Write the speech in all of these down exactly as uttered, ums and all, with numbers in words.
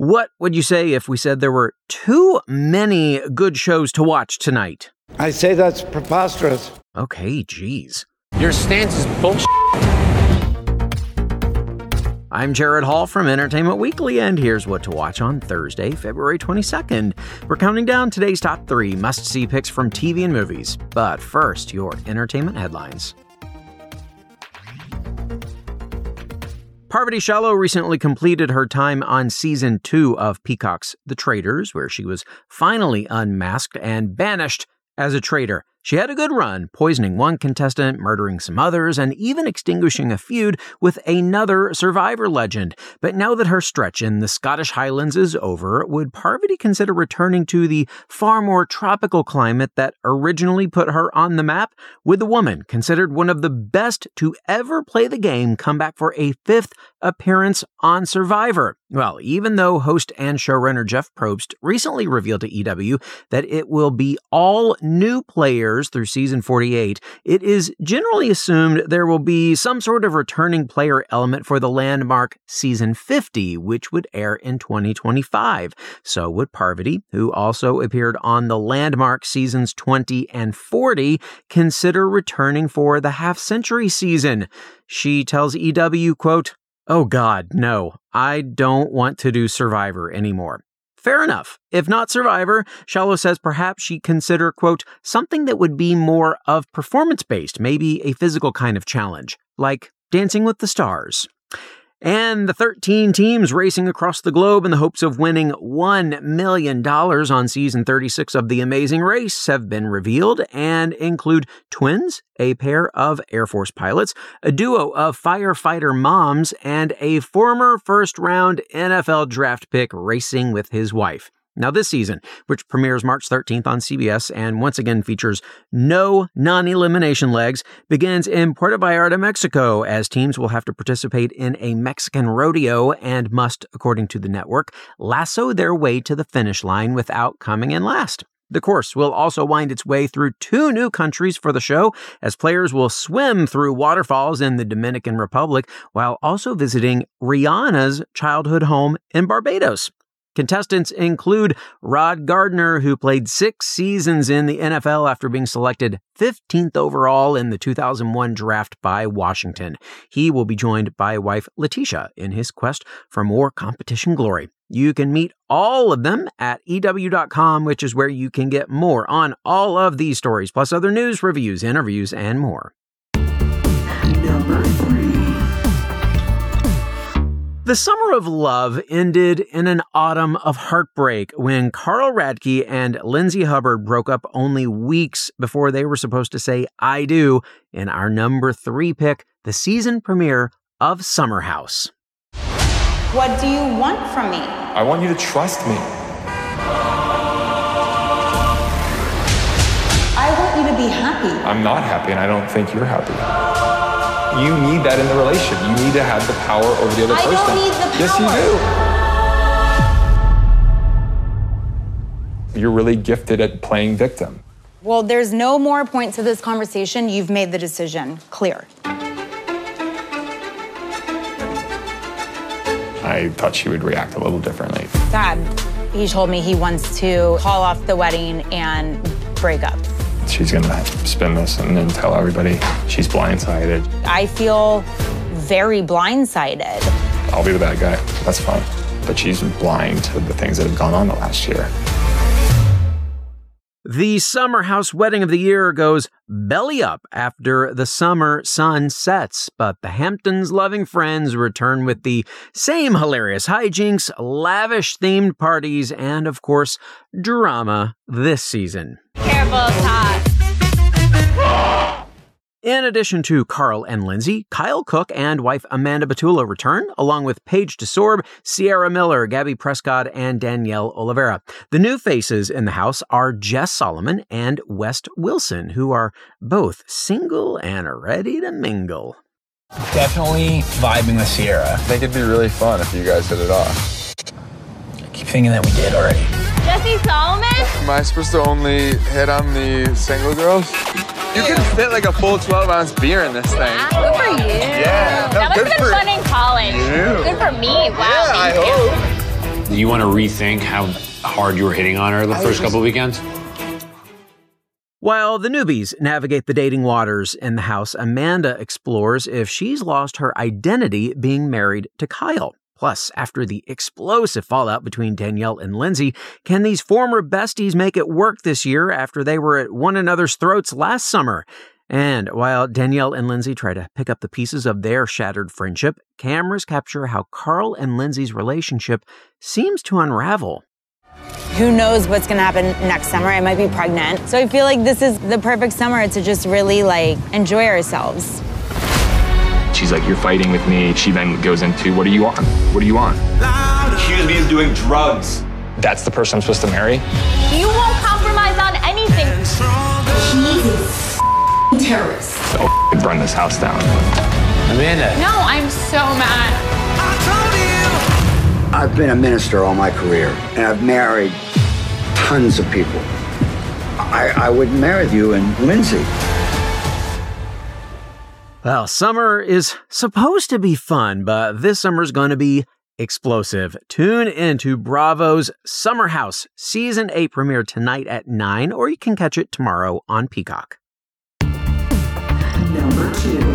What would you say if we said there were too many good shows to watch tonight? I say that's preposterous. Okay, geez. Your stance is bullshit. I'm Jared Hall from Entertainment Weekly, and here's what to watch on Thursday, February twenty-second. We're counting down today's top three must-see picks from T V and movies. But first, your entertainment headlines. Parvati Shallow recently completed her time on season two of Peacock's The Traitors, where she was finally unmasked and banished as a traitor. She had a good run, poisoning one contestant, murdering some others, and even extinguishing a feud with another Survivor legend. But now that her stretch in the Scottish Highlands is over, would Parvati consider returning to the far more tropical climate that originally put her on the map? Would the woman, considered one of the best to ever play the game, come back for a fifth appearance on Survivor? Well, even though host and showrunner Jeff Probst recently revealed to E W that it will be all new players through season forty-eight, it is generally assumed there will be some sort of returning player element for the landmark season fifty, which would air in twenty twenty-five. So would Parvati, who also appeared on the landmark seasons twenty and forty, consider returning for the half-century season? She tells E W, quote, "Oh God, no, I don't want to do Survivor anymore." Fair enough. If not Survivor, Shallow says perhaps she'd consider, quote, something that would be more of performance-based, maybe a physical kind of challenge, like Dancing with the Stars. And the thirteen teams racing across the globe in the hopes of winning one million dollars on season thirty-six of The Amazing Race have been revealed and include twins, a pair of Air Force pilots, a duo of firefighter moms, and a former first-round N F L draft pick racing with his wife. Now, this season, which premieres March thirteenth on C B S and once again features no non-elimination legs, begins in Puerto Vallarta, Mexico, as teams will have to participate in a Mexican rodeo and must, according to the network, lasso their way to the finish line without coming in last. The course will also wind its way through two new countries for the show, as players will swim through waterfalls in the Dominican Republic while also visiting Rihanna's childhood home in Barbados. Contestants include Rod Gardner, who played six seasons in the N F L after being selected fifteenth overall in the two thousand one draft by Washington. He will be joined by wife Letitia in his quest for more competition glory. You can meet all of them at E W dot com, which is where you can get more on all of these stories, plus other news, reviews, interviews, and more. Number three. The summer of love ended in an autumn of heartbreak when Carl Radke and Lindsay Hubbard broke up only weeks before they were supposed to say I do in our number three pick, the season premiere of Summer House. What do you want from me? I want you to trust me. I want you to be happy. I'm not happy, and I don't think you're happy. You need that in the relationship. You need to have the power over the other I person. I don't need the power. Yes, you do. You're really gifted at playing victim. Well, there's no more point to this conversation. You've made the decision clear. I thought she would react a little differently. Dad, he told me he wants to call off the wedding and break up. She's gonna spin this and then tell everybody she's blindsided. I feel very blindsided. I'll be the bad guy. That's fine. But she's blind to the things that have gone on the last year. The Summer House wedding of the year goes belly up after the summer sun sets, but the Hamptons' loving friends return with the same hilarious hijinks, lavish themed parties, and of course, drama this season. Careful, Todd. In addition to Carl and Lindsay, Kyle Cook and wife Amanda Batula return, along with Paige DeSorbe, Sierra Miller, Gabby Prescott, and Danielle Oliveira. The new faces in the house are Jess Solomon and West Wilson, who are both single and ready to mingle. Definitely vibing with Sierra. I think it'd be really fun if you guys hit it off. I keep thinking that we did already. Jesse Solomon? Am I supposed to only hit on the single girls? You can fit like a full twelve ounce beer in this thing. Wow, good for you. Yeah. No, that must good have been for fun in college. You. Good for me. Wow. Yeah, I thank you. hope. Do you want to rethink how hard you were hitting on her the first couple of weekends? While the newbies navigate the dating waters in the house, Amanda explores if she's lost her identity being married to Kyle. Plus, after the explosive fallout between Danielle and Lindsay, can these former besties make it work this year after they were at one another's throats last summer? And while Danielle and Lindsay try to pick up the pieces of their shattered friendship, cameras capture how Carl and Lindsay's relationship seems to unravel. Who knows what's going to happen next summer? I might be pregnant. So I feel like this is the perfect summer to just really, like, enjoy ourselves. She's like, you're fighting with me. She then goes into, what are you on? What are you on? Accused me of doing drugs. That's the person I'm supposed to marry? You won't compromise on anything. He's a terrorist. I'll run this house down. Amanda. No, I'm so mad. I've been a minister all my career, and I've married tons of people. I, I would marry you and Lindsay. Well, summer is supposed to be fun, but this summer's going to be explosive. Tune into Bravo's Summer House. Season eight premiere tonight at nine, or you can catch it tomorrow on Peacock. Number two.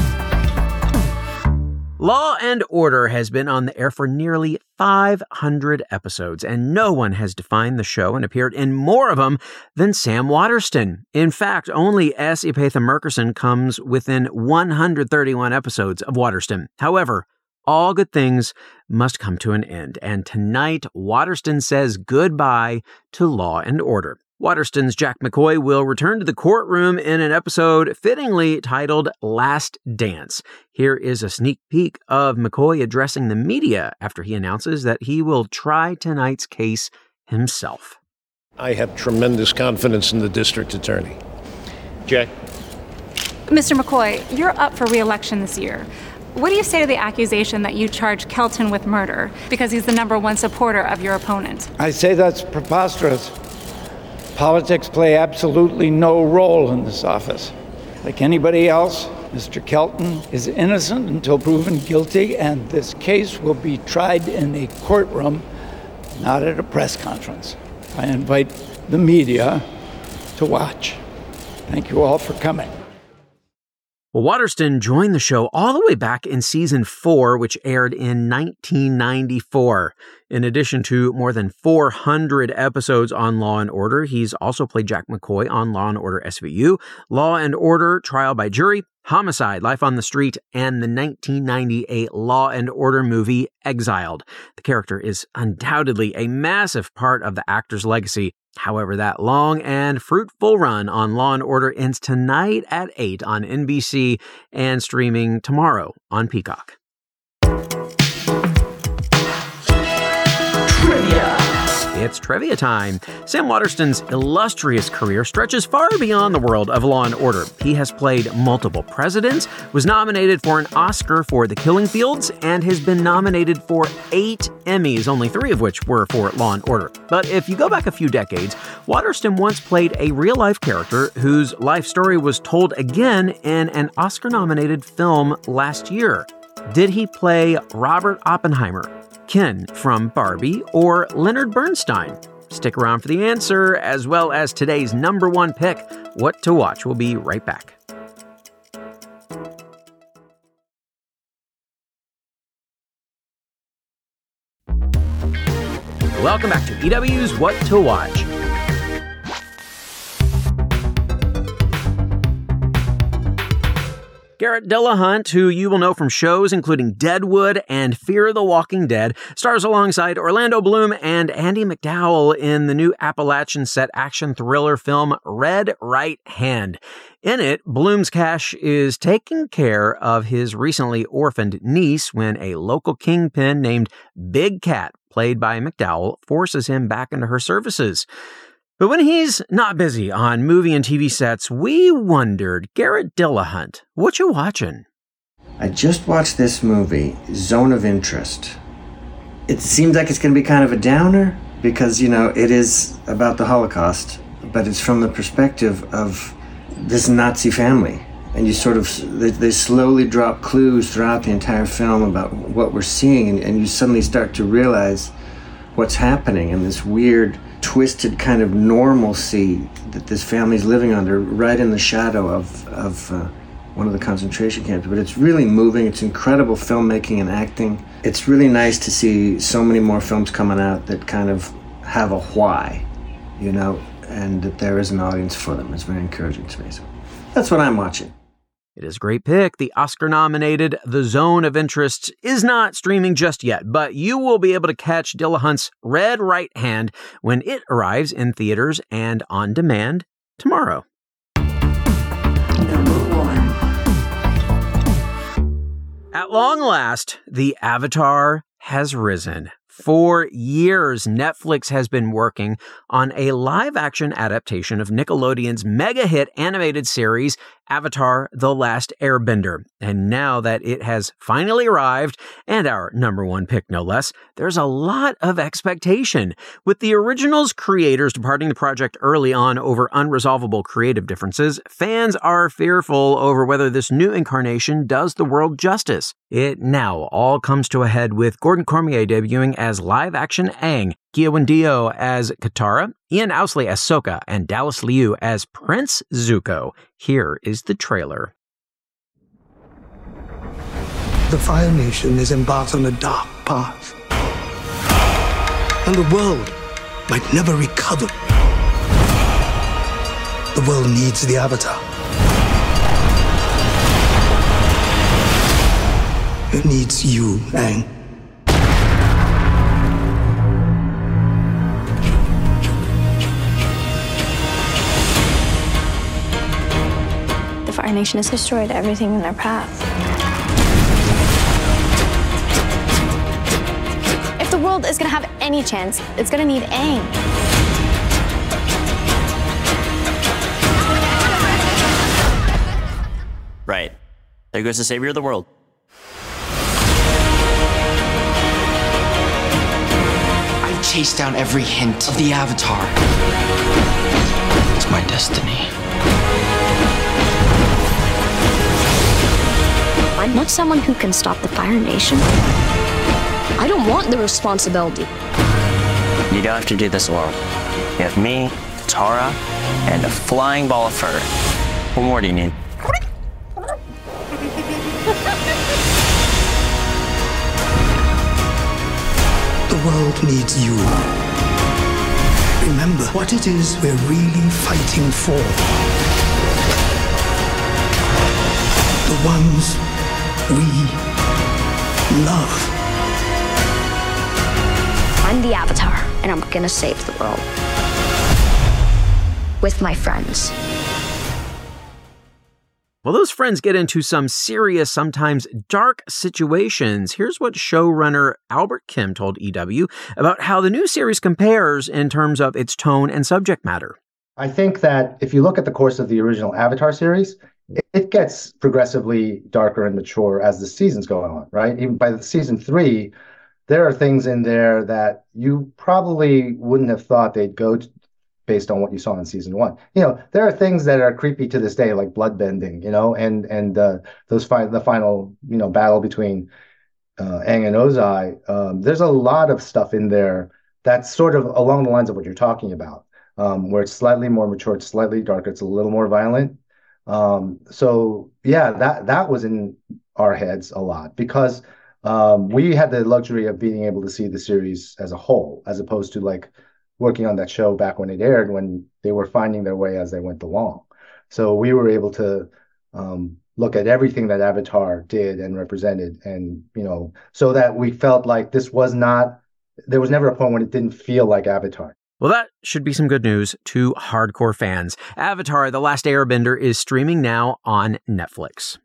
Law and Order has been on the air for nearly five hundred episodes, and no one has defined the show and appeared in more of them than Sam Waterston. In fact, only S. Epatha Merkerson comes within one hundred thirty-one episodes of Waterston. However, all good things must come to an end, and tonight, Waterston says goodbye to Law and Order. Waterston's Jack McCoy will return to the courtroom in an episode fittingly titled Last Dance. Here is a sneak peek of McCoy addressing the media after he announces that he will try tonight's case himself. I have tremendous confidence in the district attorney. Jack? Mister McCoy, you're up for re-election this year. What do you say to the accusation that you charge Kelton with murder because he's the number one supporter of your opponent? I say that's preposterous. Politics play absolutely no role in this office. Like anybody else, Mister Kelton is innocent until proven guilty, and this case will be tried in a courtroom, not at a press conference. I invite the media to watch. Thank you all for coming. Well, Waterston joined the show all the way back in season four, which aired in nineteen ninety-four. In addition to more than four hundred episodes on Law and Order, he's also played Jack McCoy on Law and Order S V U, Law and Order Trial by Jury, Homicide, Life on the Street, and the nineteen ninety-eight Law and Order movie Exiled. The character is undoubtedly a massive part of the actor's legacy. However, that long and fruitful run on Law and Order ends tonight at eight on N B C and streaming tomorrow on Peacock. Trivia. It's trivia time. Sam Waterston's illustrious career stretches far beyond the world of Law and Order. He has played multiple presidents, was nominated for an Oscar for The Killing Fields, and has been nominated for eight Emmys, only three of which were for Law and Order. But if you go back a few decades, Waterston once played a real-life character whose life story was told again in an Oscar-nominated film last year. Did he play Robert Oppenheimer, Ken from Barbie, or Leonard Bernstein? Stick around for the answer, as well as today's number one pick, What to Watch. We'll be right back. Welcome back to E W's What to Watch. Garrett Dillahunt, who you will know from shows including Deadwood and Fear the Walking Dead, stars alongside Orlando Bloom and Andie MacDowell in the new Appalachian-set action thriller film Red Right Hand. In it, Bloom's cash is taking care of his recently orphaned niece when a local kingpin named Big Cat, played by MacDowell, forces him back into her services. But when he's not busy on movie and T V sets, we wondered, Garrett Dillahunt, what you watching? I just watched this movie, Zone of Interest. It seems like it's going to be kind of a downer because, you know, it is about the Holocaust, but it's from the perspective of this Nazi family. And you sort of, they, they slowly drop clues throughout the entire film about what we're seeing, and, and you suddenly start to realize what's happening and this weird, twisted kind of normalcy that this family's living under right in the shadow of, of uh, one of the concentration camps. But it's really moving. It's incredible filmmaking and acting. It's really nice to see so many more films coming out that kind of have a why, you know, and that there is an audience for them. It's very encouraging to me. So that's what I'm watching. It is a great pick. The Oscar-nominated The Zone of Interest is not streaming just yet, but you will be able to catch Dillahunt's Red Right Hand when it arrives in theaters and on demand tomorrow. Number one. At long last, the Avatar has risen. For years, Netflix has been working on a live-action adaptation of Nickelodeon's mega-hit animated series, Avatar: The Last Airbender. And now that it has finally arrived, and our number one pick no less, there's a lot of expectation. With the original's creators departing the project early on over unresolvable creative differences, fans are fearful over whether this new incarnation does the world justice. It now all comes to a head with Gordon Cormier debuting as live-action Aang, Kia Wendio as Katara, Ian Ousley as Sokka, and Dallas Liu as Prince Zuko. Here is the trailer. The Fire Nation is embarked on a dark path, and the world might never recover. The world needs the Avatar. It needs you, Aang. The Fire Nation has destroyed everything in their path. If the world is going to have any chance, it's going to need Aang. Right. There goes the savior of the world. I've chased down every hint of the Avatar. It's my destiny. I'm not someone who can stop the Fire Nation. I don't want the responsibility. You don't have to do this alone. You have me, Tara, and a flying ball of fur. What more do you need? The world needs you. Remember what it is we're really fighting for. The ones we love. I'm the Avatar, and I'm gonna save the world. With my friends. Well, those friends get into some serious, sometimes dark situations. Here's what showrunner Albert Kim told E W about how the new series compares in terms of its tone and subject matter. I think that if you look at the course of the original Avatar series, it gets progressively darker and mature as the seasons go on, right? Even by season three, there are things in there that you probably wouldn't have thought they'd go to based on what you saw in season one. You know, there are things that are creepy to this day, like bloodbending, you know, and and uh, those fi- the final, you know, battle between uh, Aang and Ozai. Um, there's a lot of stuff in there that's sort of along the lines of what you're talking about, um, where it's slightly more mature, it's slightly darker, it's a little more violent. Um, so yeah, that that was in our heads a lot because um, we had the luxury of being able to see the series as a whole, as opposed to like working on that show back when it aired, when they were finding their way as they went along. So we were able to um, look at everything that Avatar did and represented, and you know, so that we felt like this was not, there was never a point when it didn't feel like Avatar. Well, that should be some good news to hardcore fans. Avatar: The Last Airbender is streaming now on Netflix.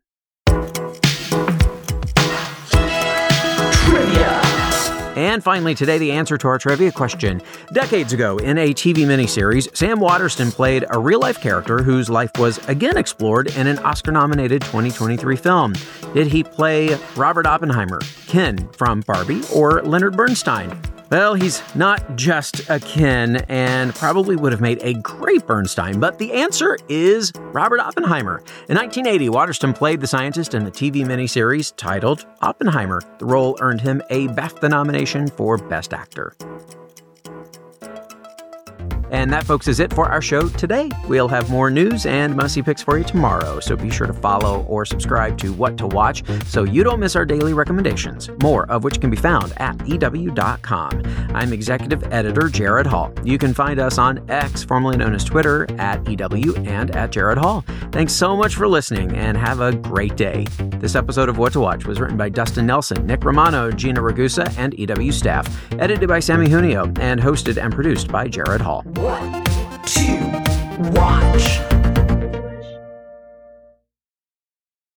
Trivia. And finally, today, the answer to our trivia question. Decades ago, in a T V miniseries, Sam Waterston played a real-life character whose life was again explored in an Oscar-nominated twenty twenty-three film. Did he play Robert Oppenheimer, Ken from Barbie, or Leonard Bernstein? Well, he's not just a Ken and probably would have made a great Bernstein, but the answer is Robert Oppenheimer. In nineteen eighty, Waterston played the scientist in the T V miniseries titled Oppenheimer. The role earned him a BAFTA nomination for Best Actor. And that, folks, is it for our show today. We'll have more news and must-see picks for you tomorrow, so be sure to follow or subscribe to What to Watch so you don't miss our daily recommendations, more of which can be found at E W dot com. I'm Executive Editor Jared Hall. You can find us on X, formerly known as Twitter, at E W and at Jared Hall. Thanks so much for listening, and have a great day. This episode of What to Watch was written by Dustin Nelson, Nick Romano, Gina Ragusa, and E W staff, edited by Sammy Junio, and hosted and produced by Jared Hall. What to Watch.